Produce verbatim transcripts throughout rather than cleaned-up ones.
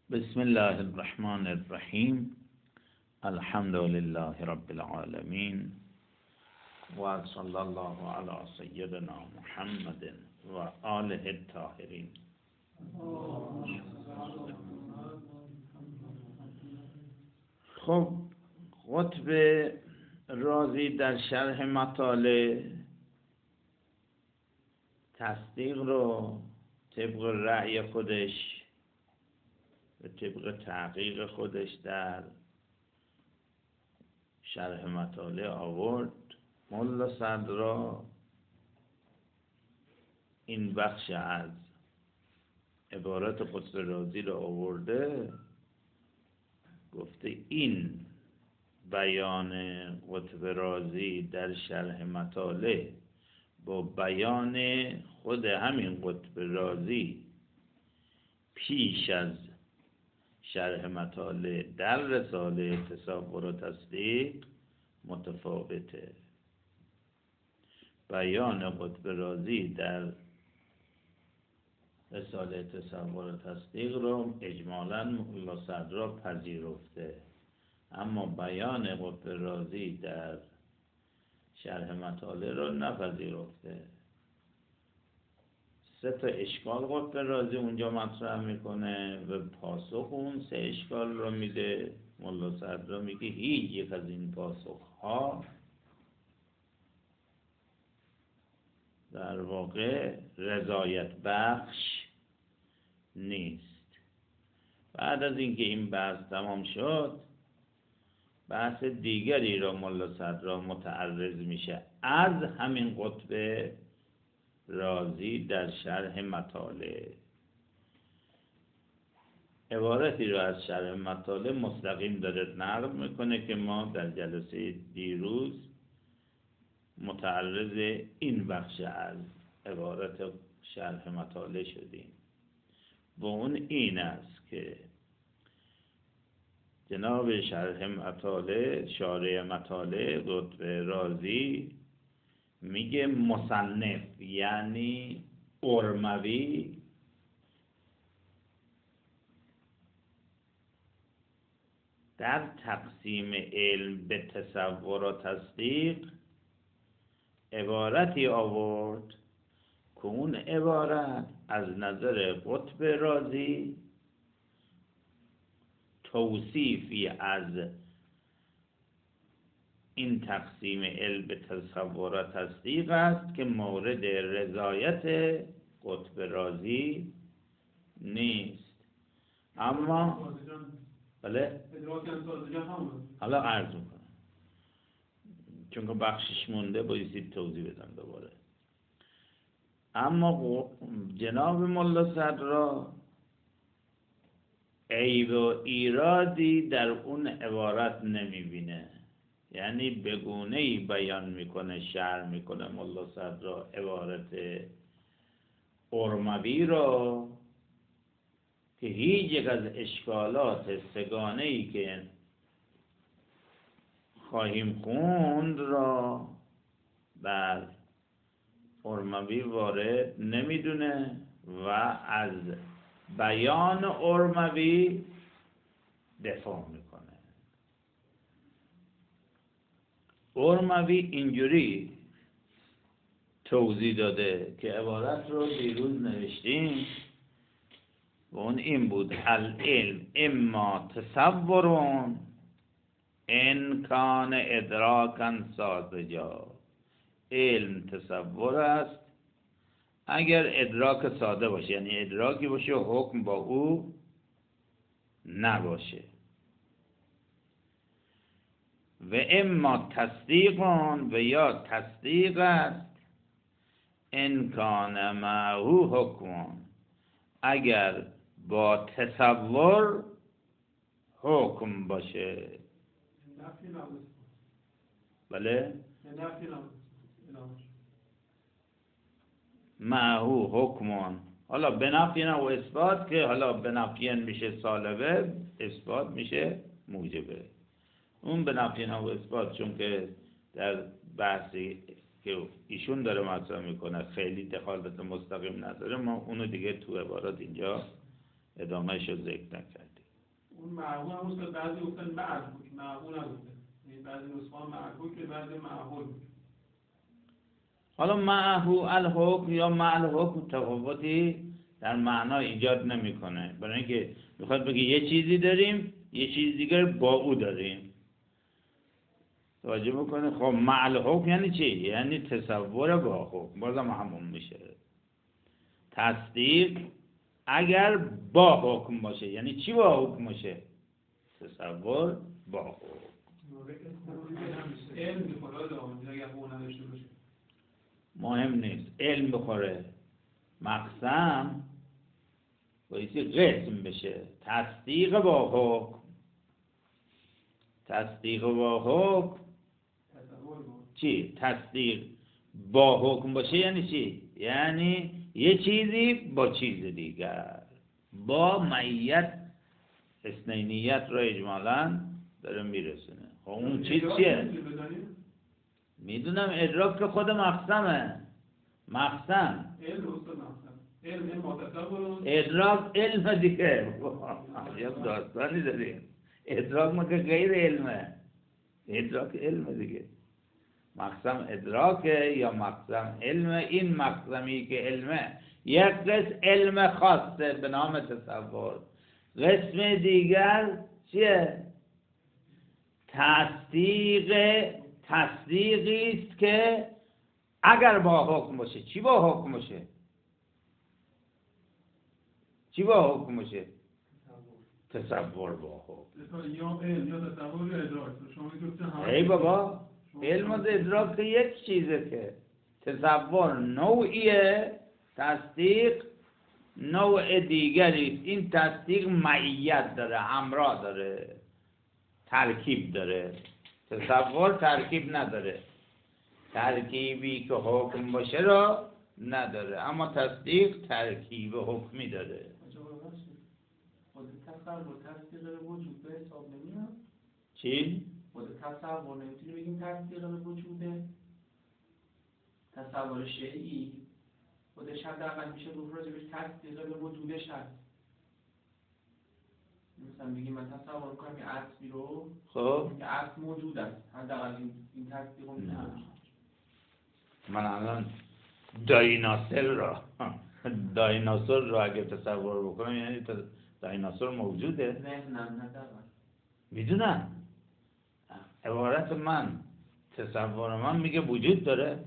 بسم الله الرحمن الرحیم. الحمد لله رب العالمین و صلی الله علی سیدنا محمد و آله الطاهرین. خب، قطب رازی در شرح مطالع تصدیق رو طبق رأی خودش و طبق تحقیق خودش در شرح مطالع آورد. ملا صدرا این بخش از عبارت قطب رازی رو آورده، گفته این بیان قطب رازی در شرح مطالع با بیان خود همین قطب رازی پیش از شرح مطالع در رساله تصور و تصدیق متفاوته. بیان قطب رازی در رساله تصور و تصدیق رو اجمالاً ملا صدرا پذیرفته، اما بیان قطب رازی در شرح مطالع رو نپذیرفته. سه تا اشکال قطب رازی اونجا مطرح میکنه و پاسخ اون سه اشکال رو میده. ملا صدرا میگه هیچ یک از این پاسخ ها در واقع رضایت بخش نیست. بعد از اینکه این بحث تمام شد، بحث دیگری را ملا صدرا متعرض میشه از همین قطب رازی در شرح مطالع. عبارتی را از شرح مطالع مستقیم داره نقل میکنه که ما در جلسه دیروز متعرض این بخش از عبارت شرح مطالع شدیم و اون این است که جناب شرح مطالع شارح مطالع قطب رازی میگه مصنف یعنی ارموی در تقسیم علم به تصور و تصدیق عبارتی آورد که اون عبارت از نظر قطب رازی توصیفی از این تقسیم علم به تصور و تصدیق است که مورد رضایت قطب رازی نیست. اما بله حالا عرض میکنم چون که بخشش مونده بایستید توضیح بدم دوباره. اما جناب ملا صدرا عیب و ایرادی در اون عبارت نمیبینه، یعنی بگونه‌ای بیان میکنه، شرح میکنه ملا صدرا عبارت ارموی را که هیچ یک از اشکالات سگانه‌ای که خواهیم خوند را بر ارموی وارد نمیدونه و از بیان ارموی دفاع میکنه. ارموی اینجوری توضیح داده که عبارت رو دیروز نوشتیم و اون این بود: العلم اما تصورون ان کان ادراکن ساذجا. علم تصور است اگر ادراک ساده باشه، یعنی ادراکی باشه و حکم با او نباشه. و اما تصدیقون و یا تصدیق است ان کان معه حکمون اگر با تصور حکم باشه. بله معه حکمون، حالا بنفین و اثبات که حالا بنفین میشه سالبه، اثبات میشه موجبه. اون بنفین و اثبات چون که در بحثی که ایشون داره مطرح میکنه خیلی دخالت مستقیم نداره، ما اونو دیگه تو عبارات اینجا ادامهش رو ذکر نکردیم. اون معهول هم است که بعضی گفتن معهول معهول نبوده، یعنی بعضی نسخه‌ها معهول که بعضی معهول بود. حالا معه الحکم یا مع الحکم تفاوتی در معنا ایجاد نمیکنه، برای اینکه میخواد بگه یه چیزی داریم یه چیز دیگر با او داریم. توجه بکنه. خب مع الحکم یعنی چی؟ یعنی تصور با حکم، بازم همون میشه. تصدیق اگر با حکم باشه. یعنی چی با حکم باشه؟ تصور با حکم. علم میخوره آدم اگر حکم نداشته باشه مهم نیست، علم بخوره. مقسم بایستی قسم بشه. تصدیق با حکم. تصدیق با حکم چی؟ تصدیق با حکم باشه یعنی چی؟ یعنی یه چیزی با چیز دیگر، با معیت اثنینیت رو اجمالاً داره میرسونه. خب اون چیز چیه؟ میدونم ادراک که خود مقسمه. مقسم ادراک علم دیگه. یه داستانی داریم. ادراک ما که غیر علمه. ادراک علم دیگه. مقسم ادراکه یا مقسم علمه. این مقسمی که علمه یک قسم علم خاصه به نام تصور، قسم دیگر چیه؟ تصدیق. تصدیقی است که اگر با حکم باشه. چی با حکم باشه؟ چی با حکم باشه؟ تصور با حکم. یا علم یا تصور یا ادراک. شما گفتید ای بابا علم و ادراک یک چیزه، که تصور نوعیه، تصدیق نوع دیگری است. این تصدیق معیت داره، همراه داره، ترکیب داره. تصور ترکیب نداره، ترکیبی که حکم باشه را نداره، اما تصدیق ترکیب حکمی داره. خود تصور تصدیق به وجود به حساب نمیاد؟ چی؟ خود تصور نمیتونی بگیم تصدیق به وجوده؟ تصور شیعی خودش حداقل میشه گفت راجبش تصدیق به وجودش هست. مثلا بگیم من تصور میکنم یه اصلی رو، خب یه اصل موجود است، حداقل این این تصدیق رو میتونه. من الان دایناسور را دایناسور را اگه تصور بکنم یعنی دایناسور موجوده؟ ذهنم ندارم. میدونم عبارت من، تصور من میگه وجود داره؟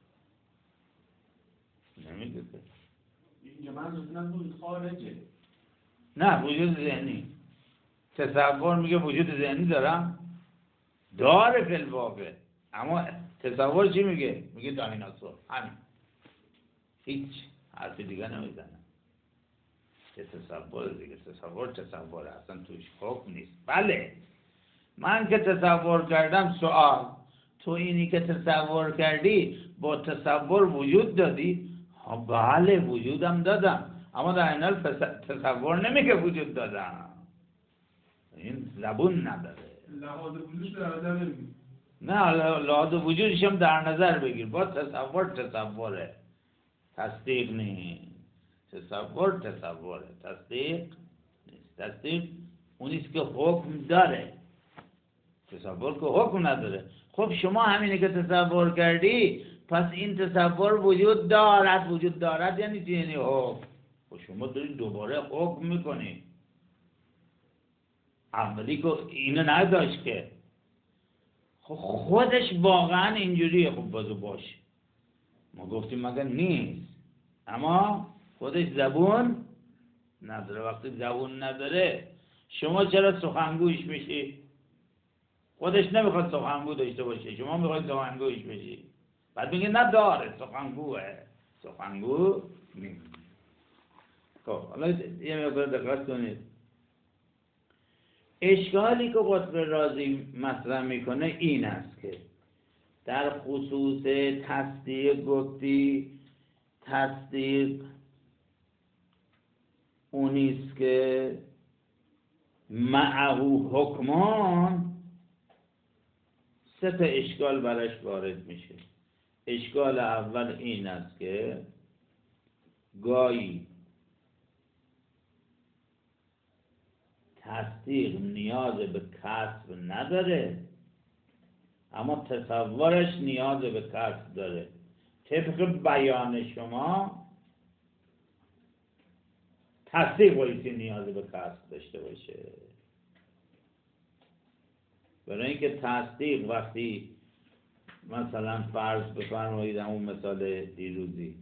نمیگه که. اینجا منظور از وجود خارجه. نه، وجود ذهنی. تصور میگه وجود ذهنی دارم؟ داره فی الواقع، اما تصور چی میگه؟ میگه دایناسور. همین، هیچ حرف دیگه نمیزنه. یه تصور دیگه. تصور تصور اصلا توش حکم نیست. بله من که تصور کردم، سوال تو اینی که تصور کردی با تصور وجود دادی؟ ها بله وجودم دادم، اما در این حال تصور نمیگه وجود دادم. این زبون نداره. لحاظ وجودش در نظر نمیگیر. نه لحاظ وجودش هم در نظر بگیر. با تصور تصوره، تصدیق نیست. تصور تصوره، تصدیق نیست. تصدیق اونیست که حکم داره، تصور که حکم نداره. خب شما همینه که تصور کردی، پس این تصور وجود دارد. وجود دارد یعنی چی؟ یعنی حکم. خب شما دارید دوباره حکم میکنید. اولی که اینو نداشت که. خب خودش واقعا اینجوریه. خب بازو باش، ما گفتیم مگر نیست، اما خودش زبون نداره. وقتی زبون نداره شما چرا سخنگوش میشی؟ خودش نمیخواد سخنگو داشته باشه، شما میخواید سخنگوش بشی. بعد میگه نه داره، سخنگوه. سخنگو نیست. خب حالا یه مقدار دقت کنید. اشکالی که قطب رازی مطرح میکنه این است که در خصوص تصدیق گفتی تصدیق اونیست که معهو حکمان. سه تا اشکال براش وارد میشه. اشکال اول این است که گاهی تصدیق نیاز به کسب نداره، اما تصورش نیاز به کسب داره. طبق بیان شما تصدیق بایستی نیاز به کسب داشته باشه، برای اینکه تصدیق وقتی مثلا فرض بفرمایید اون مثال دیروزی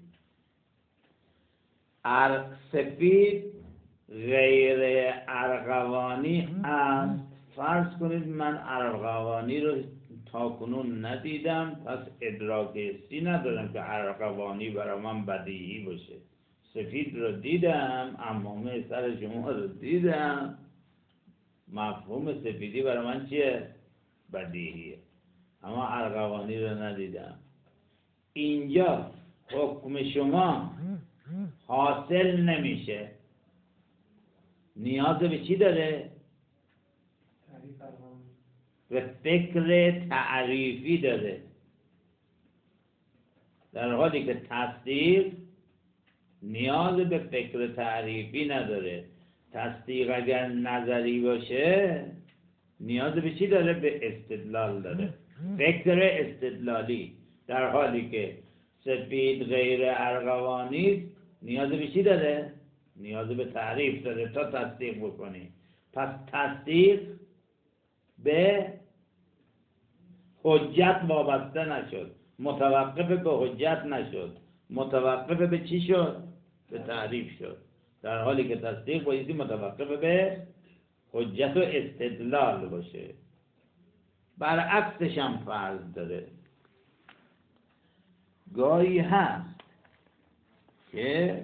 ار سفید غیر ارغوانی است، فرض کنید من ارغوانی رو تا کنون ندیدم، پس ادراک حسی ندارم که ارغوانی برای من بدیهی باشه. سفید رو دیدم، عمامه سر شما رو دیدم، مفهوم سفیدی برای من چیه؟ بدیهیه، اما ارغوانی رو ندیدم. اینجا حکم شما حاصل نمیشه، نیاز به چی داره؟ به فکر تعریفی داره، در حالی که تصدیق نیاز به فکر تعریفی نداره. تصدیق اگر نظری باشه نیاز به چی داره؟ به استدلال داره، فکر استدلالی، در حالی که سفید غیر ارغوانی نیاز به چی داره؟ نیاز به تعریف داره تا تصدیق بکنی. پس تصدیق به حجت وابسته نشد، متوقف به حجت نشد، متوقف به چی شد؟ به تعریف شد، در حالی که تصدیق بایستی متوقف به حجت و استدلال باشه. برعکسش هم فرض داره، گاهی هست که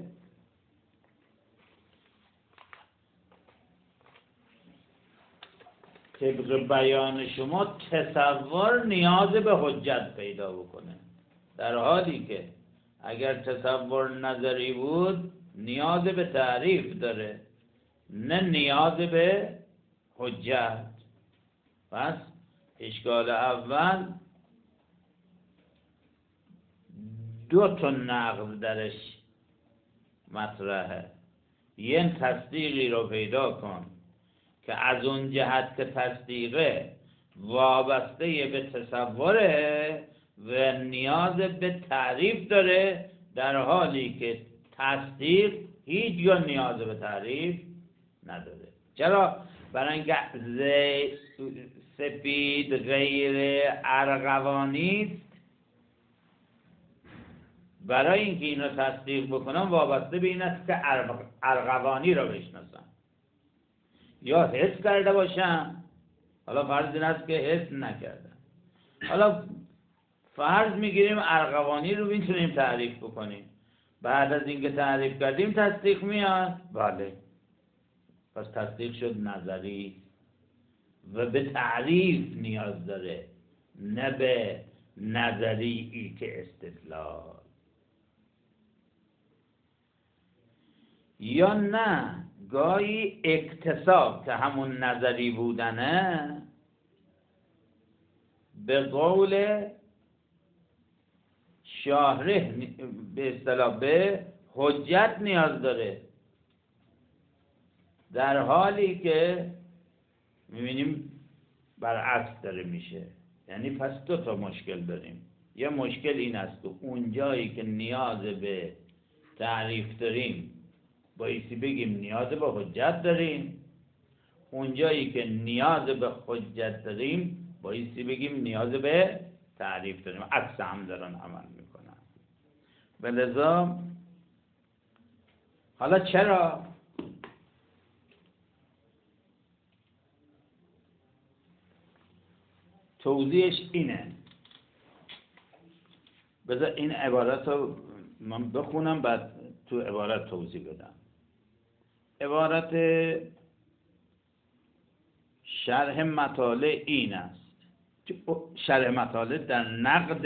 طبق بیان شما تصور نیاز به حجت پیدا بکنه، در حالی که اگر تصور نظری بود نیاز به تعریف داره، نه نیاز به حجت. پس اشکال اول دو تا نقض درش مطرحه. یه تصدیقی رو پیدا کن که از اون جهت که تصدیقه وابسته به تصوره و نیاز به تعریف داره، در حالی که تصدیق هیچ یا نیاز به تعریف نداره. چرا؟ برای اینکه سفید غیر ارغوانی است، برای اینکه اینو تصدیق بکنم وابسته به این است که ارغوانی رو بشناسم یا حس کرده باشم. حالا فرض این است که حس نکردم، حالا فرض میگیریم ارغوانی رو میتونیم تعریف بکنیم، بعد از اینکه تعریف کردیم تصدیق میاد. بله، پس تصدیق شد نظری و به تعریف نیاز داره، نه به نظری ای که استدلال. یا نه گاهی اکتساب که همون نظری بودنه به قول شاهره به اصطلاح به حجت نیاز داره، در حالی که میبینیم برعکس داره میشه. یعنی پس دو تا مشکل داریم. یه مشکل این است که اون جایی که نیاز به تعریف داریم بایستی بگیم نیاز به حجت داریم، اون جایی که نیاز به حجت داریم بایستی بگیم نیاز به تعریف داریم. عکس هم دارن عمل میکنن. به لذا حالا چرا؟ توضیحش اینه. بذار این عبارت رو من بخونم بعد تو عبارت توضیح بدم. عبارت شرح مطالع این است. شرح مطالع در نقد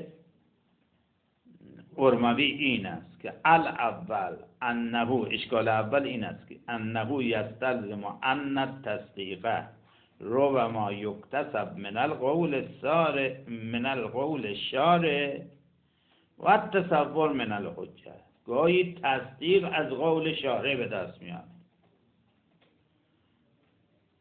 ارموی این است که الاول انه، اشکال اول این است که انه یستلزم ان التصدیق ربما یکتسب من القول السار من القول الشارع و التصور من الحجه. گاهی تصدیق از قول شارع به دست میاد.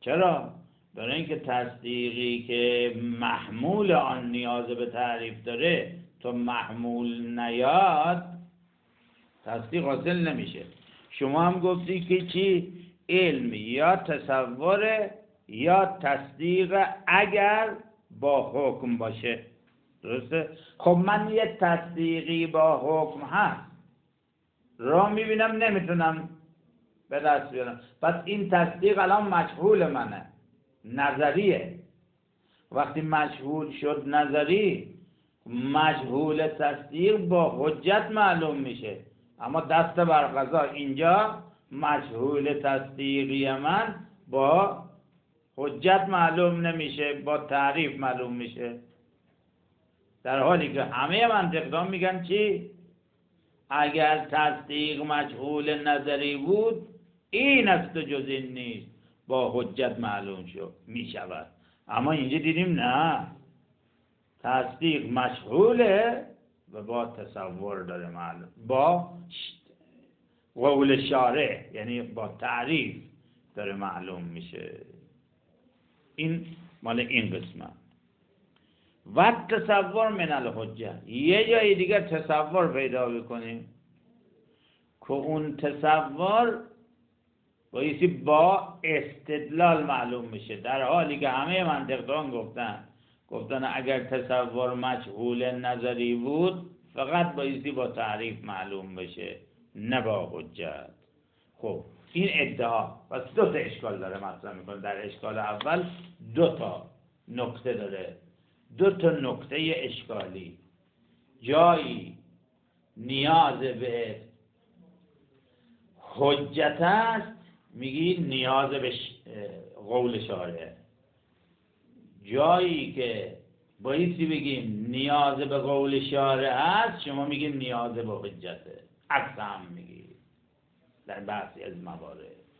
چرا؟ برای اینکه تصدیقی که محمول آن نیاز به تعریف داره تو محمول نیاد تصدیق حاصل نمیشه. شما هم گفتی که چی؟ علم یا تصوره یا تصدیق اگر با حکم باشه. درسته؟ خب من یه تصدیقی با حکم هست را میبینم نمیتونم به دست بیارم، پس این تصدیق الان مجهول منه، نظریه. وقتی مجهول شد نظری، مجهول تصدیق با حجت معلوم میشه. اما دست بر قضا اینجا مجهول تصدیقی من با حجت معلوم نمیشه، با تعریف معلوم میشه، در حالی که همه منطقدان میگن چی؟ اگر تصدیق مجهول نظری بود این است و جز این نیست، با حجت معلوم شد میشود. اما اینجا دیدیم نه، تصدیق مجهوله و با تصور داره معلوم، با قول شارع یعنی با تعریف داره معلوم میشه. این مال این قسمه. و تصور من الحجه، یه جای دیگه تصور پیدا بکنیم که اون تصور بایستی با استدلال معلوم میشه، در حالی که همه منطقدان گفتن گفتن اگر تصور مجهول نظری بود فقط بایستی با تعریف معلوم بشه نه با حجت. خب این ادعا پس دو تا اشکال داره مطرح میکنه. در اشکال اول دو تا نکته داره، دو تا نکته اشکالی. جایی نیاز به حجت است میگی نیاز به قول شارع، جایی که بایستی بگیم نیاز به قول شارع هست شما میگیم نیاز به حجته. عکس هم میگی در بعضی از موارد.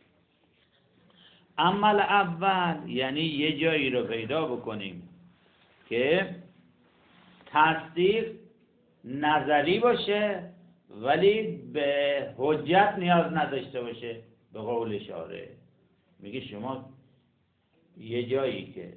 عمل اول یعنی یه جایی رو پیدا بکنیم که تصدیق نظری باشه ولی به حجت نیاز نداشته باشه، به قول شارع. میگه شما یه جایی که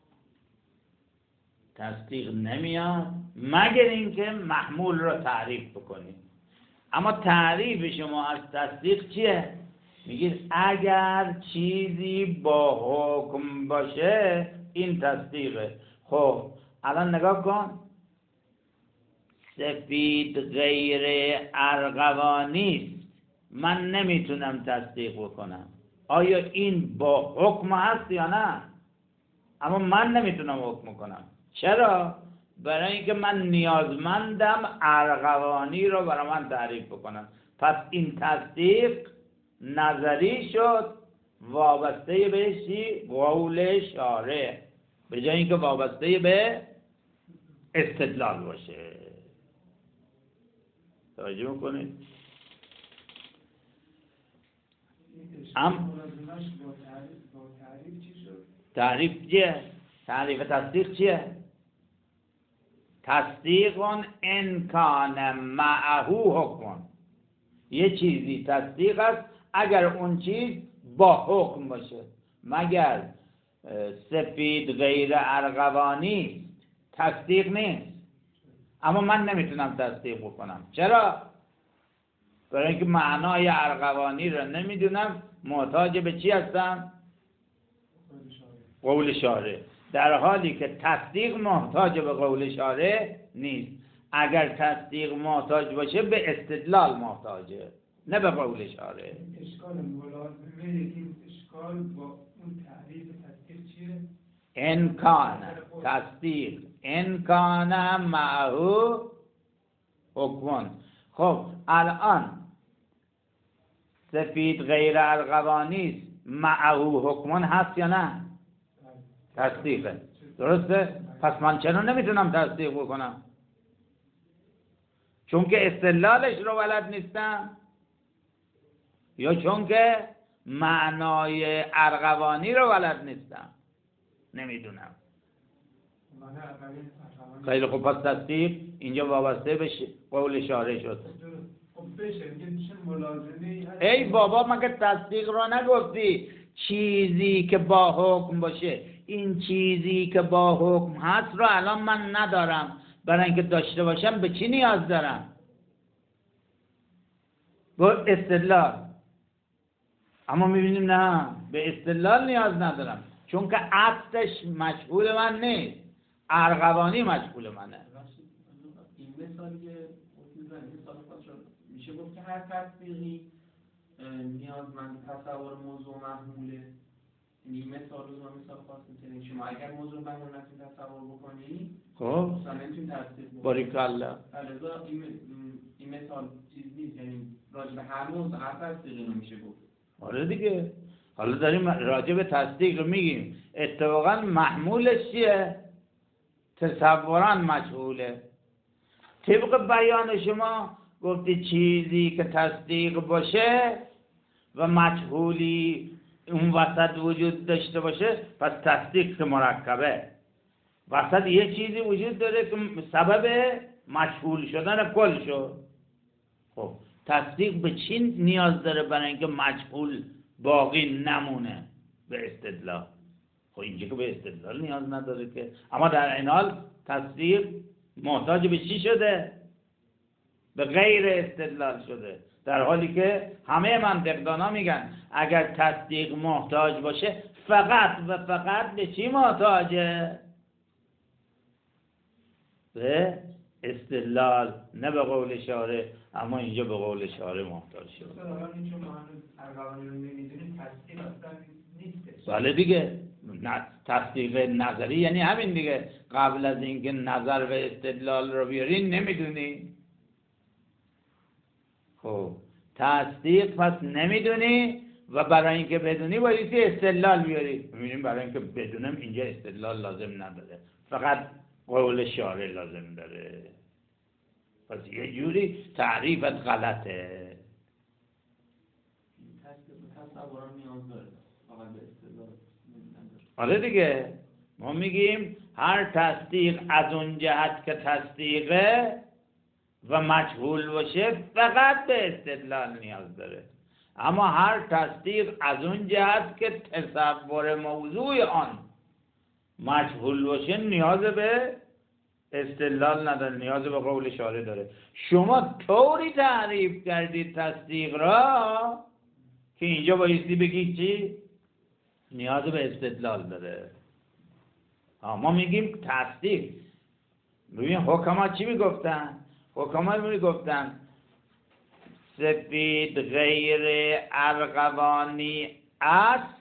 تصدیق نمیاد مگر اینکه محمول رو تعریف بکنید. اما تعریف شما از تصدیق چیه؟ میگید اگر چیزی با حکم باشه این تصدیقه. خب الان نگاه کن، سفید غیر ارغوانی است، من نمیتونم تصدیق بکنم. آیا این با حکم هست یا نه؟ اما من نمیتونم حکم کنم. چرا؟ برای اینکه من نیازمندم ارغوانی رو برای من تعریف بکنم. پس این تصدیق نظری شد، وابسته به چی؟ قول شارع، به جای اینکه وابسته به استدلال باشه. توجه میکنید؟ ام تعریف چیه؟ تعریف تصدیق چیه؟ تصدیق ان کان معه حکم، یه چیزی تصدیق است اگر اون چیز با حکم باشه. مگر سفید غیر ارغوانی تصدیق نیست؟ اما من نمیتونم تصدیق بکنم. چرا؟ برای اینکه معنای ارغوانی رو نمیدونم، محتاج به چی هستم؟ قول شارع. در حالی که تصدیق محتاج به قول شارع نیست. اگر تصدیق محتاج باشه به استدلال محتاجه، نه به قول شارع. اشکال ملازمه این اشکال با اون تعریف تصدیق چیه؟ انکان تصدیق انکان معه حکمون. خب الان سفید غیر ارغوانی معه حکمون هست یا نه؟ تصدیقه. درسته؟ پس من چرا نمیتونم تصدیق بکنم؟ چون که استدلالش رو بلد نیستم، یا چون که معنای ارغوانی رو بلد نیستم؟ نمیدونم. خیلی خوب، پس تصدیق اینجا وابسته به قول شارع شد. ای بابا مگه تصدیق رو نگفتی چیزی که با حکم باشه، این چیزی که با حکم هست رو الان من ندارم، برای اینکه داشته باشم به چی نیاز دارم؟ با استدلال. اما میبینیم نه، به استدلال نیاز ندارم، چون که اصلش مشغول من نیست، ارغوانی مشغول منه. این مثالی که مثال خاص میشه گفت که هر تصدیقی نیازمند تصور موضوع محموله. این مثال رو مثال خاص می‌کنید. شما اگر موضوع محمول نتونید تصور بکنید، خب مثلا نمیتونید تصدیق بکنید. باریکالله. لذا این این مثال چیز نیست، یعنی راجع به هر موضوع هر تصدیقی رو میشه گفت. آره دیگه. حالا داریم راجع به تصدیق رو میگیم، اتفاقا محمولش چیه؟ تصوران مجهوله. طبق بیان شما گفتی چیزی که تصدیق باشه و مجهولی اون وسط وجود داشته باشه، پس تصدیق که مرکبه. وسط یه چیزی وجود داره که سبب مجهول شدن کل شد. خب تصدیق به چی نیاز داره برای اینکه مجهول باقی نمونه؟ به استدلال. خب اینجا که به استدلال نیاز نداره که، اما در این حال تصدیق محتاج به چی شده؟ به غیر استدلال شده، در حالی که همه منطقدانا میگن اگر تصدیق محتاج باشه فقط و فقط به چی محتاجه؟ به استدلال، نه به قول شارع. اما اینجا به قول شارع محتاج شده. بله دیگه، تصدیق نظری یعنی همین دیگه. قبل از اینکه نظر و استدلال رو بیاری نمیدونی. خب تصدیق پس نمیدونی و برای اینکه بدونی باید استدلال بیاری. میبینیم برای اینکه بدونم اینجا استدلال لازم نداره، فقط قول شارع لازم داره. پس یه جوری تعریفت غلطه. تصوران نیاز داره، فقط به استدلال نداره. آره دیگه، ما میگیم هر تصدیق از اون جهت که تصدیقه و مجهول باشه فقط به استدلال نیاز داره، اما هر تصدیق از اون جهت که تصور موضوع آن مجهول باشه نیاز به استدلال نداره، نیاز به قول شارع داره. شما طوری تعریف کردید تصدیق را که اینجا بایستی بگی چی؟ نیاز به استدلال داره. ما میگیم تصدیق. ببین حکما چی میگفتن؟ حکما میگفتن سفید غیر ارغوانی است.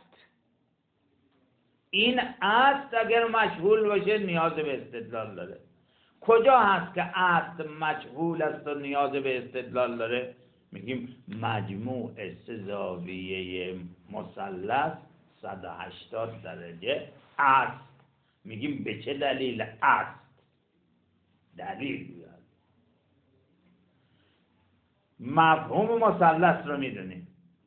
این است اگر مجهول باشه نیاز به استدلال داره. کجا هست که است مجهول است و نیاز به استدلال داره؟ میگیم مجموع سه زاویه مثلث صد و هشتاد درجه است. میگیم به چه دلیل است؟ دلیل بیاد. مفهوم مثلث رو میدونیم،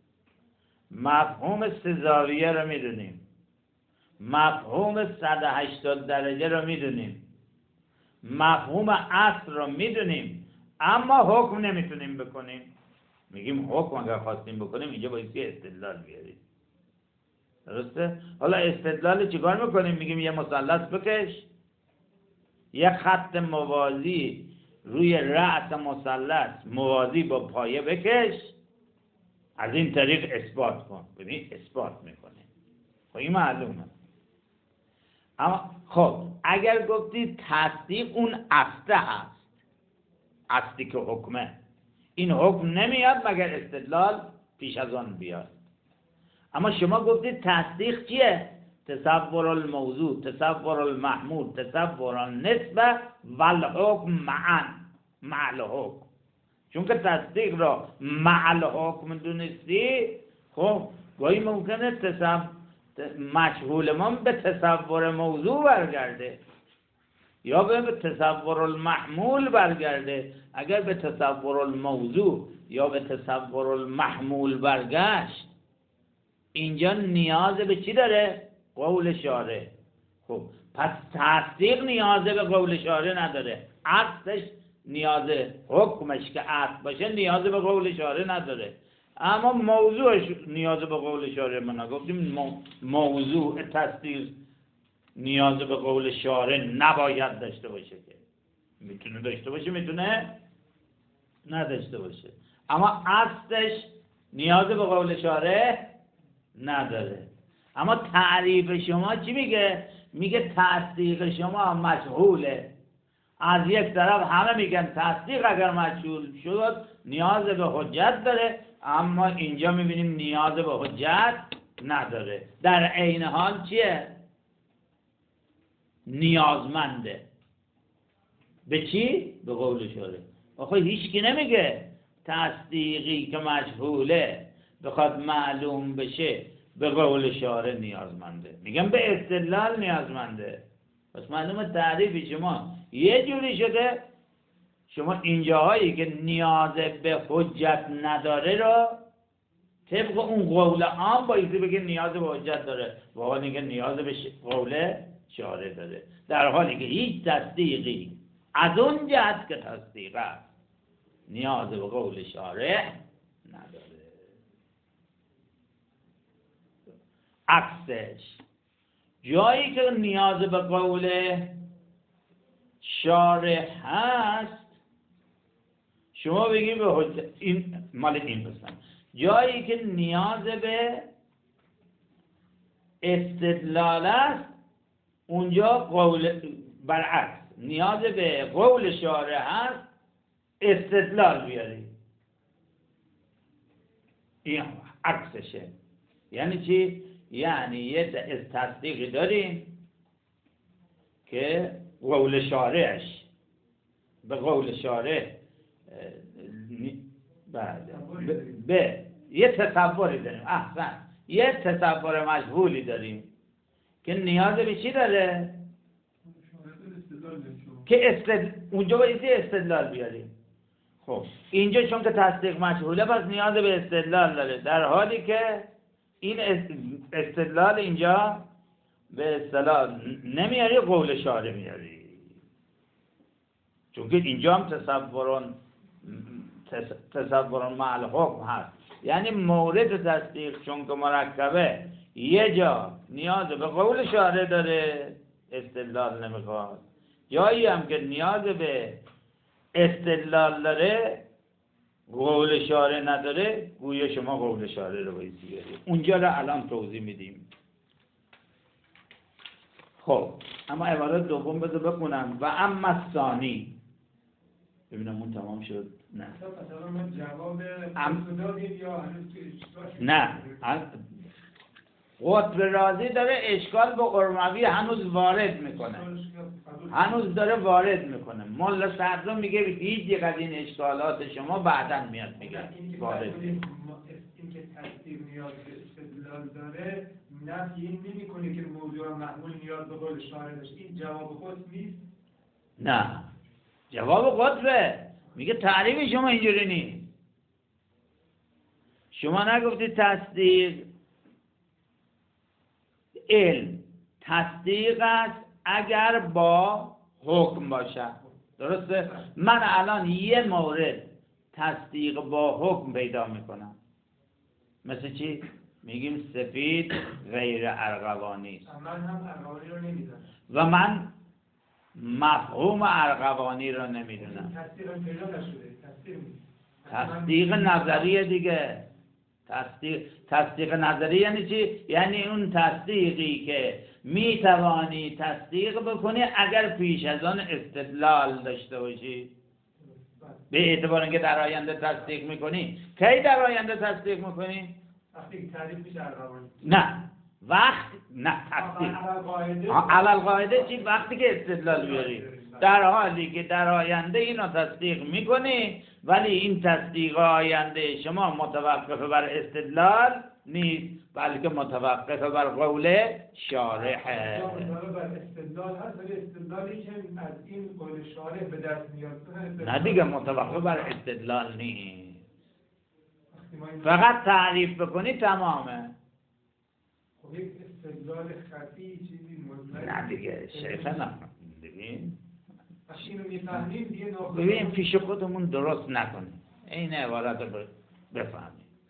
مفهوم سه زاویه رو میدونیم، مفهوم صد و هشتاد درجه رو میدونیم، مفهوم اصل رو میدونیم، اما حکم نمیتونیم بکنیم. میگیم حکم اگر خواستیم بکنیم اینجا باید استدلال بیاریم. درسته؟ حالا استدلال چیکار میکنیم؟ میگیم یه مثلث بکش، یه خط موازی روی رأس مثلث موازی با پایه بکش، از این طریق اثبات کن. ببین اثبات میکنه. خب این معلومه. اما خب اگر گفتی تصدیق اون اصله هست، اصلی که حکمه، این حکم نمیاد مگر استدلال پیش از آن بیاد. اما شما گفتید تصدیق چیه؟ تصور الموضوع، تصور المحمول، تصور النسبه و الحکم معا، مع الحکم. چون که تصدیق را مع الحکم دونستی، خب گاهی ممکنه تصور مجهول ما به تصور موضوع برگرده یا به تصور المحمول برگرده. اگر به تصور الموضوع یا به تصور المحمول برگشت، اینجا نیاز به چی داره؟ قول شارع. خب پس تصدیق نیاز به قول شارع نداره. اصلش نیاز، حکمش که اصل باشه نیاز به قول شارع نداره. اما موضوعش نیاز به قول شارع ما نگفتیم. موضوع تصدیق نیاز به قول شارع نباید داشته باشه، که میتونه داشته باشه میتونه نداشته باشه، اما اصلش نیاز به قول شارع نداره. اما تعریف شما چی میگه؟ میگه تصدیق شما مجهوله. از یک طرف همه میگن تصدیق اگر مجهول شد نیاز به حجت داره، اما اینجا میبینیم نیاز به حجت نداره. در عین حال چیه؟ نیازمنده. به چی؟ به قول شارع. آخه هیچکی نمیگه تصدیقی که مجهوله بخواد معلوم بشه به قول شارع نیازمنده، میگم به استدلال نیازمنده. پس معلومه تعریف شما یه جوری شده، شما اینجاهایی که نیاز به حجت نداره رو طبق اون قول عام بایستی بگه نیاز به حجت داره، و حالی که نیاز به قول شارع داره، در حالی که هیچ تصدیقی از اون جهت که تصدیق است نیاز به قول شارع نداره. عکسش جایی که نیاز به قول شارع هست شما بگیم به حجت، این مال این بسن. جایی که نیاز به استدلال است اونجا قول برعکس، نیاز به قول شارع هست استدلال بیاری. این عکسشه. یعنی چی؟ یعنی یه تصدیقی داریم که قول شارعش به قول شارع به یه تصوری داریم، احسن، یه تصور مجهولی داریم که نیاز به چی داره؟ که استدلال، اونجا باید استدلال بیاریم. خب اینجا چون که تصدیق مجهوله پس نیاز به استدلال داره، در حالی که این استدلال اینجا به اصطلاح نمیاری، قول شارع میاری. چون که اینجا هم تصورون تصورون مع الحکم هست، یعنی مورد تصدیق چون که مرکبه یه جا نیاز به قول شارع داره استدلال نمیخواد، جایی هم که نیاز به استدلال داره قول شارع نداره، گویا شما قول شارع رو باید بیارید. اونجا رو الان توضیح میدیم. خب اما عبارت دوم بذار بخونم. و اما ثانی، ببینم اون تمام شد. نه مثلا ما جواب ام... دادیم یا نه قطب رازی داره اشکال به قرموی هنوز وارد میکنه، هنوز داره وارد میکنه. مولا صدرا میگه هیچ یک از این اشکالات شما بعداً میاد میگه وارد. این که تصدیق نیاز به استدلال داره نفی این نمی‌کنه که موضوع محمول نیاز به قول شارع داشت. این جواب خود نیست. نه جواب قطبه، میگه تعریف شما اینجوری نیست. شما نگفتی تصدیق علم تصدیق است اگر با حکم باشه، درسته؟ من الان یه مورد تصدیق با حکم پیدا میکنم، مثل چی؟ میگیم سفید غیر ارغوانی است. من هم ارغوانی رو نمیدونم و من مفهوم ارغوانی رو نمیدونم. تصدیق پیدا نشده. تصدیق تصدیق نظریه دیگه. تصدیق تصدیق نظری یعنی چی؟ یعنی اون تصدیقی که میتوانی تصدیق بکنی اگر پیش از آن استدلال داشته باشی. به اعتبار اینکه در آینده تصدیق میکنی. کی در آینده تصدیق میکنی؟ وقتی تعریف میشه ارغوانی. نه وقت نه تصدیق علل قاعده چی؟ وقتی که استدلال بیاری، در حالی که در آینده اینو تصدیق میکنی ولی این تصدیق آینده شما متوقف بر استدلال نیست بلکه متوقف بر قول شارعه. متوقف بر استدلال هست ولی استدلالی که از این قول شارع به دست میاد. نه دیگه متوقف بر استدلال نیست، فقط تعریف بکنی تمامه. خب یک استدلال خفی چیزی مطلق. نه دیگه شیخه نه ببین اینو میفهمیم دیگه. ببین پیش خودمون درست نکنیم، این عبارت رو بفهمیم.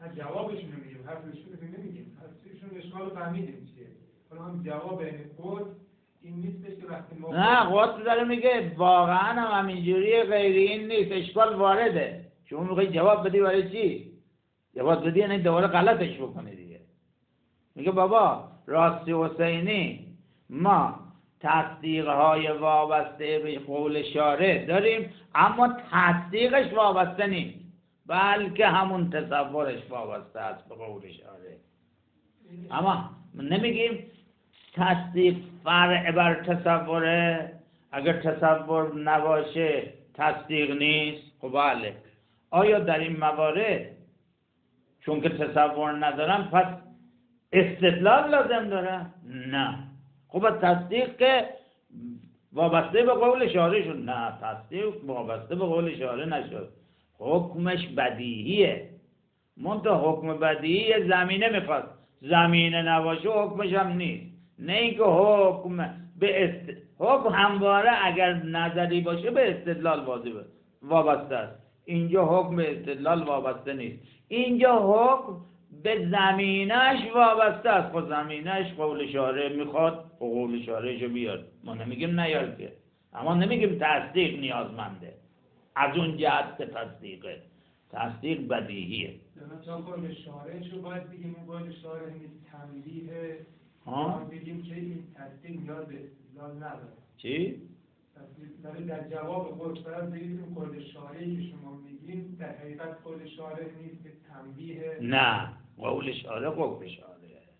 جوابشون رو میگیم، حرفشون رو نمیگیم، حرفشون اشکال رو فهمیدیم چیه. حالا هم جواب این قد این نیستش که وقتی ما نه قطب داره میگه واقعا هم همینجوری غیر این نیست، اشکال وارده. شما میخوای جواب بدی برای چی؟ جواب بدی یعنی دوباره غلطش بکنی دیگه. میگه بابا راستی حسینی ما تصدیق های وابسته به قول شارع داریم، اما تصدیقش وابسته نیست، بلکه همون تصورش وابسته است به قول شارع. اما نمیگیم تصدیق فرع بر تصوره، اگر تصور نباشه تصدیق نیست. خب بله، آیا در این موارد چون که تصور ندارم پس استدلال لازم داره؟ نه. خب تصدیق که وابسته به قول شارع شد؟ نه، تصدیق وابسته به قول شارع نشد، حکمش بدیهیه. منتها حکم بدیهی زمینه میخواد، زمینه نباشه حکمش هم نیست. نه اینکه حکم به است... حکم همواره اگر نظری باشه به استدلال واجبه وابسته است. اینجا حکم به استدلال وابسته نیست، اینجا حکم به زمینش وابسته است. خب زمینش قول شارع میخواد، قول شارعشو بیاد، ما نمیگیم نیار که، اما نمیگیم تصدیق نیازمنده از اون جهت که تصدیقه. تصدیق بدیهیه. مثلا قول شارعشو باید بگیم، اون قول شارع نیست تنبیه، ها؟ بگیم که این تصدیق نیاز به استدلال نداره. چی؟ داره در جواب قول فرض بگید اون قول شارعی که شما میگیم در حقیقت قول شارع نیست که تنبیه. نه، قول شارع قول شارعه.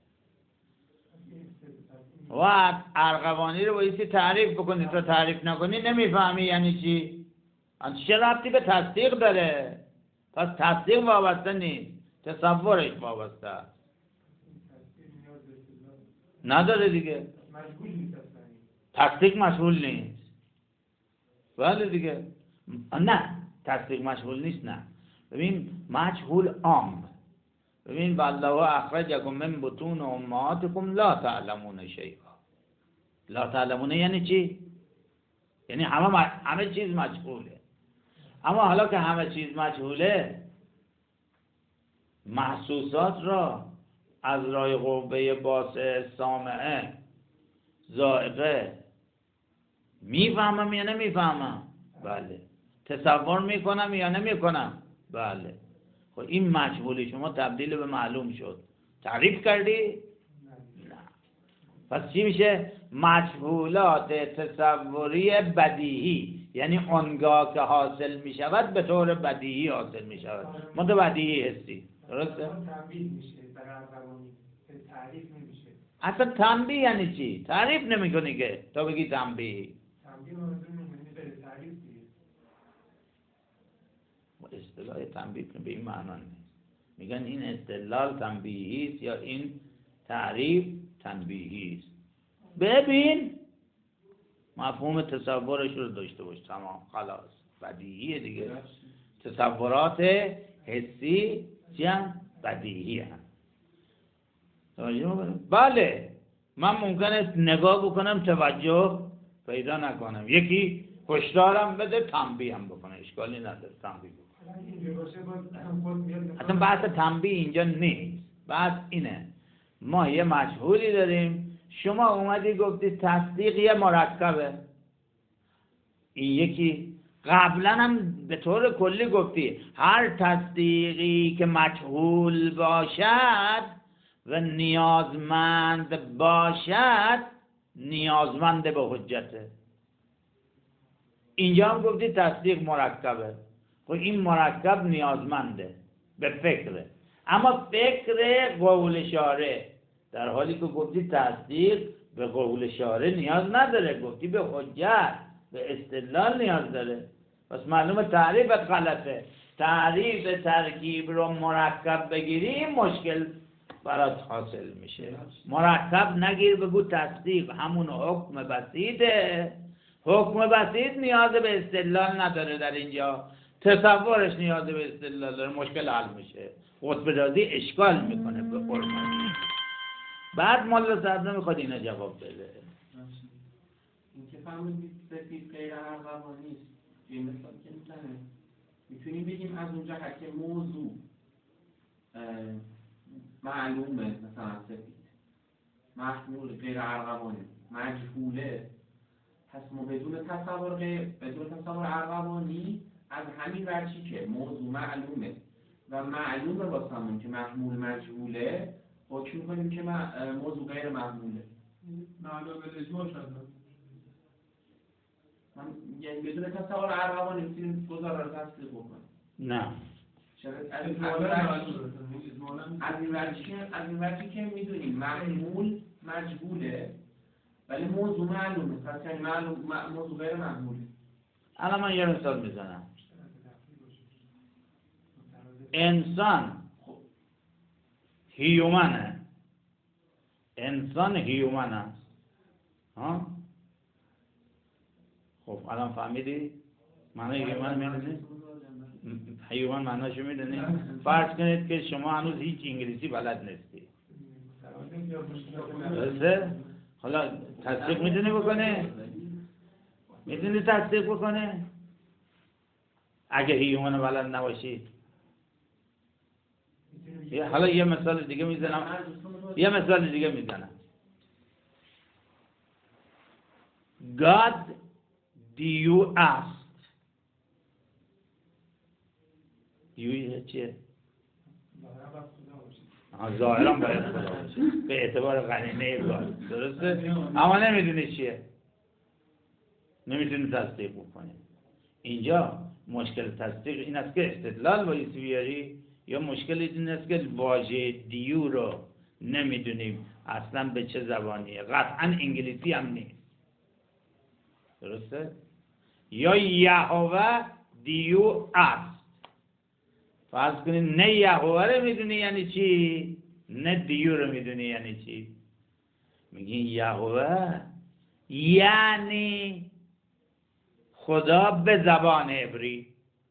و ارغوانی رو بایستی تعریف بکنی، تو تعریف نکنی نمیفهمی یعنی چی؟ چه ربطی به تصدیق داره؟ پس تصدیق وابسته نیست، تصورش وابسته است. نداره دیگه، مشغول نیست. تصدیق مشغول نیست. بله دیگه. نه تصدیق مشغول نیست. نه ببین مجهول عام. ببین والله اخرجکم من بطون امهاتکم لا تعلمون شیئا. لا تعلمون یعنی چی؟ یعنی همه همه چیز مجهوله. اما حالا که همه چیز مجهوله، محسوسات را از رای قوه باسه سامعه ذائقه میفهمم یا نمیفهمم؟ بله. تصور میکنم یا نمیکنم؟ بله. خب این مجهولی شما تبدیل به معلوم شد، تعریف کردی؟ نه. پس چی میشه؟ مجهولات تصوری بدیهی، یعنی آنگاه که حاصل میشود به طور بدیهی حاصل میشود، مد بدیهی حسی. درسته؟ تنبیه میشه برای ارغوانی، تعریف نمیشه. اصلا تنبیه یعنی چی؟ تعریف نمیکنی که تا بگی تنبیه. تنبیه منظور نمیشه برای تعریف دیگه. اصطلاح تنبیه به این معنا نیست. میگن این استدلال تنبیهی است یا این تعریف تنبیهی است. ببین مفهوم تصورش رو داشته باش، تمام، خلاص، بدیهیه دیگه. تصورات حسی چیان؟ بدیهی هم. بله من ممکنه نگاه بکنم توجه پیدا نکنم، یکی هشدارم بده تنبیه هم بکنه، اشکالی نداره تنبیه بکنه. اصلا بحث تنبیه اینجا نیست، بحث اینه ما یه مجهولی داریم، شما اومدی گفتی تصدیق یه مرکبه، این یکی قبلا هم به طور کلی گفتی هر تصدیقی که مجهول باشد و نیازمند باشد نیازمند به حجته. اینجا هم گفتی تصدیق مرکبه. خب این مرکب نیازمنده به فکره، اما فکر قول شارع، در حالی که گفتی تصدیق به قول شارع نیاز نداره، گفتی به حجت به استدلال نیاز داره. پس معلومه تعریفت غلطه. تعریف ترکیب رو مرکب بگیری مشکل برات حاصل میشه. مرکب نگیر، بگو تصدیق همون حکم بسیطه. حکم بسیط نیاز به استدلال نداره، در اینجا تصورش نیاز به استدلال داره، مشکل حل میشه. قطب رازی اشکال میکنه به قرآن. بعد مولا صاحب نمیخواد اینا جواب بده. این که فهمید سفید غیر ارغوانی است، یه مثال که میزنه میتونیم بگیم از اونجا که موضوع معلومه مثلا سفید، محمول غیر ارغوانی، مجهوله. پس ما بدون تصور غیر بدون تصور ارغوانی از همین وجهی که موضوع معلومه و معلومه واسمون که محمول مجهوله، حکم کنیم که موضوع غیر محموله. معلومه اجماع شد. من یعنی بدون تصور ارغوانی میتونیم گزاره رو تصدیق بکنیم. نه. چرا از این وجهی از این وجهی که میدونیم محمول مجهوله ولی موضوع معلومه، پس یعنی معلوم موضوع غیر محموله. الان من یه مثال میزنم. انسان هیومنه، انسان هیومن است. ها؟ خب الان فهمیدی؟ معنی هیومن میدونی؟ هیومن معنیشو میدونی؟ فرض کنید که شما هنوز هیچ انگلیسی بلد نیستی. درسته؟ حالا تصدیق میدونی بکنه؟ میدونی تصدیق بکنه؟ اگه هیومن بلد نباشی. حالا یه مثال دیگه میزنم. یه مثال دیگه میزنم. God do you asked. دیو چیه؟ ظاهرا باید خدا باشه به اعتبار قرینه God. درسته؟ اما نمیدونی چیه، نمیتونی تصدیق بکنی. اینجا مشکل تصدیق این است که استدلال باید بیاری، یا مشکل این است که واژه دیو رو نمیدونیم اصلا به چه زبانیه. قطعا انگلیسی هم نیست. درسته؟ یا یهوه دیو است. فرض کنید نه یهوه رو میدونی یعنی چی، نه دیو رو میدونی یعنی چی. میگین یهوه یعنی خدا به زبان عبری،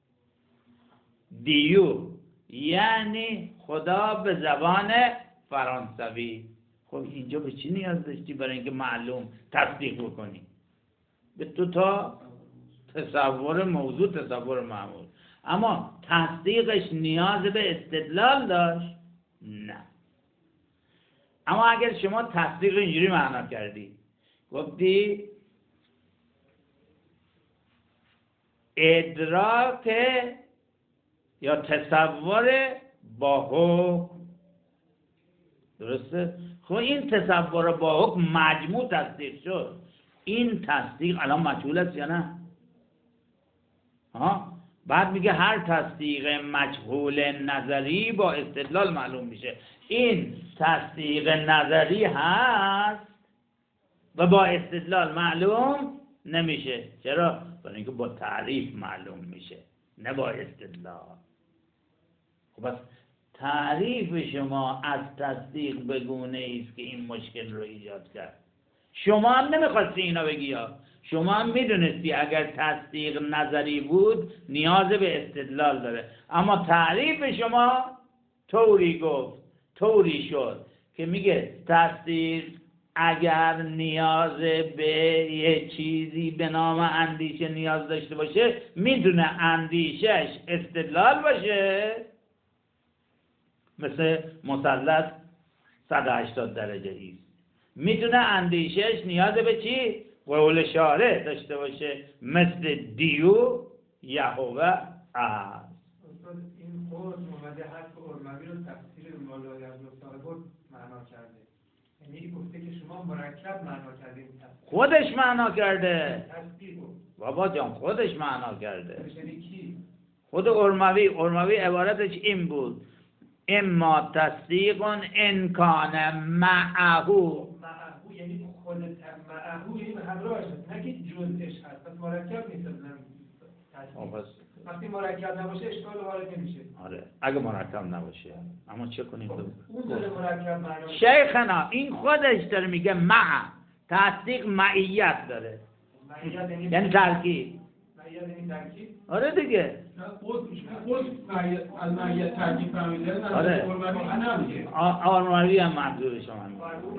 دیو یعنی خدا به زبان فرانسوی. خب اینجا به چی نیاز داشتی برای اینکه معلوم تصدیق بکنی؟ به تو تا تصور موضوع تصور معمول. اما تصدیقش نیاز به استدلال داشت؟ نه. اما اگر شما تصدیق اینجوری معنا کردی، گفتی ادراک یا تصور با حکم، درسته؟ خب این تصور با حکم مجموع تصدیق شد. این تصدیق الان مجهول است یا نه؟ ها؟ بعد میگه هر تصدیق مجهول نظری با استدلال معلوم میشه. این تصدیق نظری هست و با استدلال معلوم نمیشه. چرا؟ برای اینکه با تعریف معلوم میشه، نه با استدلال. خب بس تعریف شما از تصدیق به گونه است که این مشکل رو ایجاد کرد. شما هم نمیخواستی اینا بگی، ها شما هم میدونستی اگر تصدیق نظری بود نیاز به استدلال داره، اما تعریف شما طوری گفت، طوری شد که میگه تصدیق اگر نیاز به یه چیزی به نام اندیشه نیاز داشته باشه، میدونه اندیشش استدلال باشه، مثل مثلث صد و هشتاد درجه ایست. میتونه اندیشش نیاز به چی؟ قول شارع داشته باشه، مثل دیو یهوه است. این خود اومده حرف ارموی رو تفسیر مولای عبدالصالح معنا کرده. یعنی گفته که شما مرکب معنا کردین. خودش معنا کرده. تصدیق بابا جان خودش معنا کرده. یعنی کی؟ خود ارموی. ارموی عبارتش این بود: اما تصدیق انکان معهو. معهو یعنی خود معهو یعنی همراهش هست، نه که جزءش هست. پس مرکب نیست. وقتی مرکب نباشه اشکال وارد نمیشه. آره اگه مرکب نباشه. اما چه کنیم؟ اون داره مرکب معنا. شیخنا این خودش داره میگه مع. تصدیق معیت داره. معیت یعنی ترکیب. معیت یعنی ترکیب؟ آره دیگه. خود خود معیت از معیت ترکیب فهمیدن. آره. ارموی هم منظور شما میگه.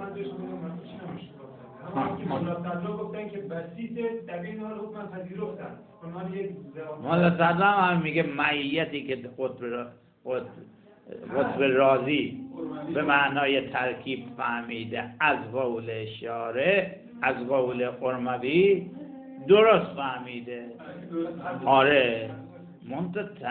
مولا صدرا گفتن که بسیطه در این حال حکم پذیرفتن. اونها یک مولا صدرا هم میگه معیتی که خود را خود قطب رازی به معنای ترکیب فهمیده از قول شارع، از قول قرموی درست فهمیده. آره منتظر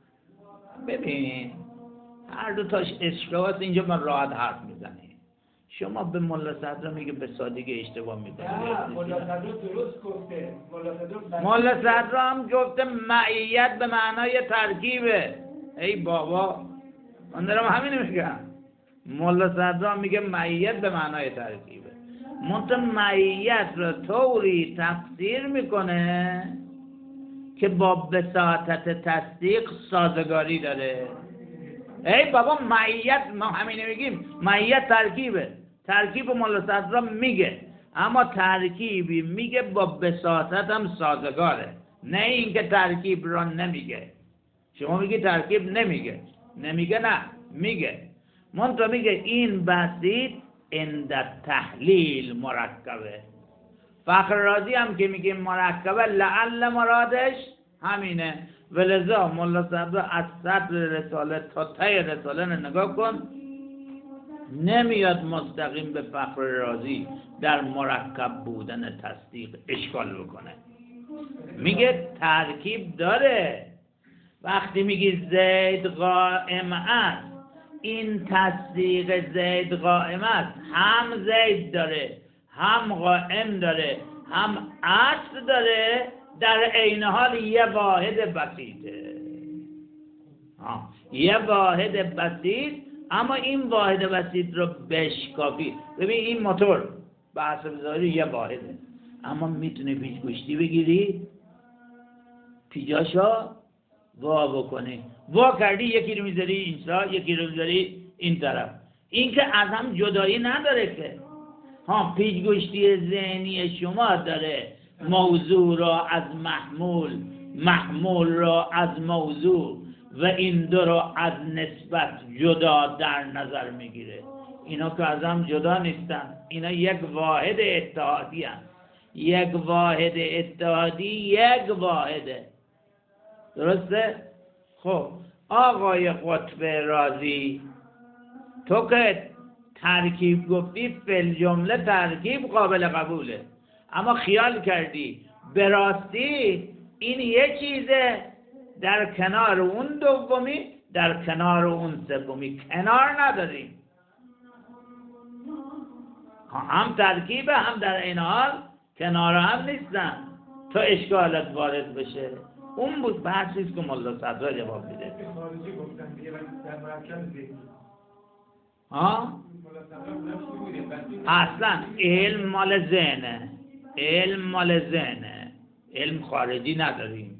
ببین هر دو تاش اشکال هست. اینجا من راحت حرف میزنه. شما به ملا صدرا میگه به سادگی اشتباه میکنه. نه ملا صدرا درست گفته. ملا صدرا هم گفته معیت به معنای ترکیبه. ای بابا من دارم همین میگم. ملا صدرا میگه معیت به معنای ترکیبه. منتها معیت رو طوری تفسیر میکنه که با بساطت تصدیق سازگاری داره. ای بابا معیت ما همینه میگیم. معیت ترکیبه. ترکیب ملا صدرا میگه، اما ترکیبی میگه با بساطت هم سازگاره. نه اینکه ترکیب را نمیگه. شما میگی ترکیب نمیگه. نمیگه نه میگه. منتها میگه این بسیط عند تحلیل مرکبه. فخر رازی هم که میگه مرکبه لعل مرادش همینه. ولذا ملا صدرا از صدر رساله تا ته رساله نگاه کن، نمیاد مستقیم به فخر رازی در مرکب بودن تصدیق اشکال بکنه. میگه ترکیب داره. وقتی میگی زید قائم است، این تصدیق زید قائم است هم زید داره، هم قائم داره، هم اصل داره، در عین حال یه واحد بسیطه. آه. یه واحد بسیط، اما این واحد بسیط رو بشکافی. ببین این موتور به حسب ظاهری یه واحده، اما میتونه پیچ گوشتی بگیری، پیجاشو وا بکنی. وا کردی یکی رو میذاری اینجا، یکی رو میذاری این طرف. این که از هم جدایی نداره که. ها پیچ گوشتی ذهنی شما داره موضوع را از محمول، محمول را از موضوع و این دو را از نسبت جدا در نظر میگیره. اینا که از هم جدا نیستن. اینا یک واحد اتحادی هست. یک واحد اتحادی یک واحده. درسته؟ خب آقای قطب رازی، تو که ترکیب گفتی فی جمله ترکیب قابل قبوله، اما خیال کردی به راستی این یه چیزه در کنار اون دومی، در کنار اون سومی کنار نداریم. هم ترکیبه هم در این حال کنار هم نیستن تا اشکالت وارد بشه. اون بود بحثیست که ملا صدرا جواب میده. خارجی گفتن دیگه در مرکب ذهنی. ها؟ اصلا علم مال ذهنه. علم مال ذهنه. علم خارجی نداریم.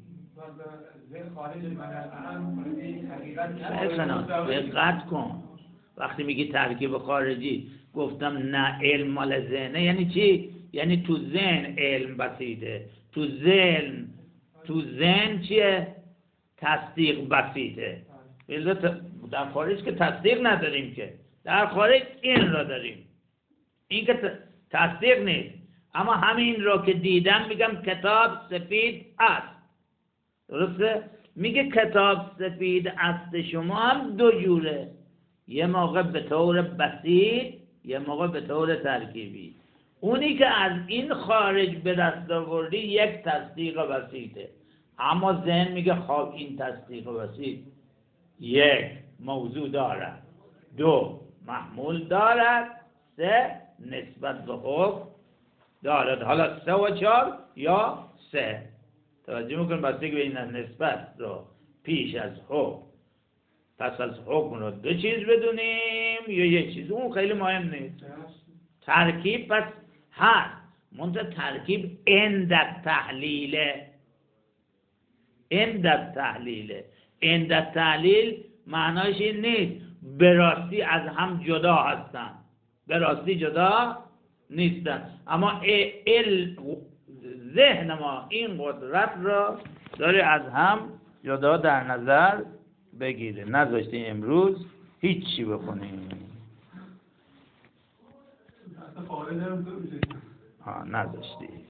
دقت کن. وقتی میگی ترکیب خارجی، گفتم نه علم مال ذهنه یعنی چی؟ یعنی تو ذهن علم بسیطه. تو ذهن تو ذهن چیه؟ تصدیق بسیطه. در خارج که تصدیق نداریم که. در خارج این را داریم. این که تصدیق نیست. اما همین را که دیدم میگم کتاب سفید است. درسته؟ میگه کتاب سفید است شما هم دو جوره. یه موقع به طور بسیط، یه موقع به طور ترکیبی. اونی که از این خارج به دست آوردی یک تصدیق بسیطه. اما ذهن میگه خب این تصدیق بسیط یک موضوع دارد، دو محمول دارد، سه نسبت به حکم دارد. حالا سه و چهار یا سه. توجه میکنم بستگی به این نسبت رو پیش از حکم پس از حکم رو دو چیز بدونیم یا یک چیز. اون خیلی مهم نیست. ترکیب پس هست. منتها ترکیب عند تحلیله. عند تحلیله. عند تحلیل معناش این نیست به راستی از هم جدا هستن. به راستی جدا نیستن. اما ال ذهن ما این قدرت را داره از هم جدا در نظر بگیره. نذاشتیم امروز هیچی بخونیم. ها نذاشتی.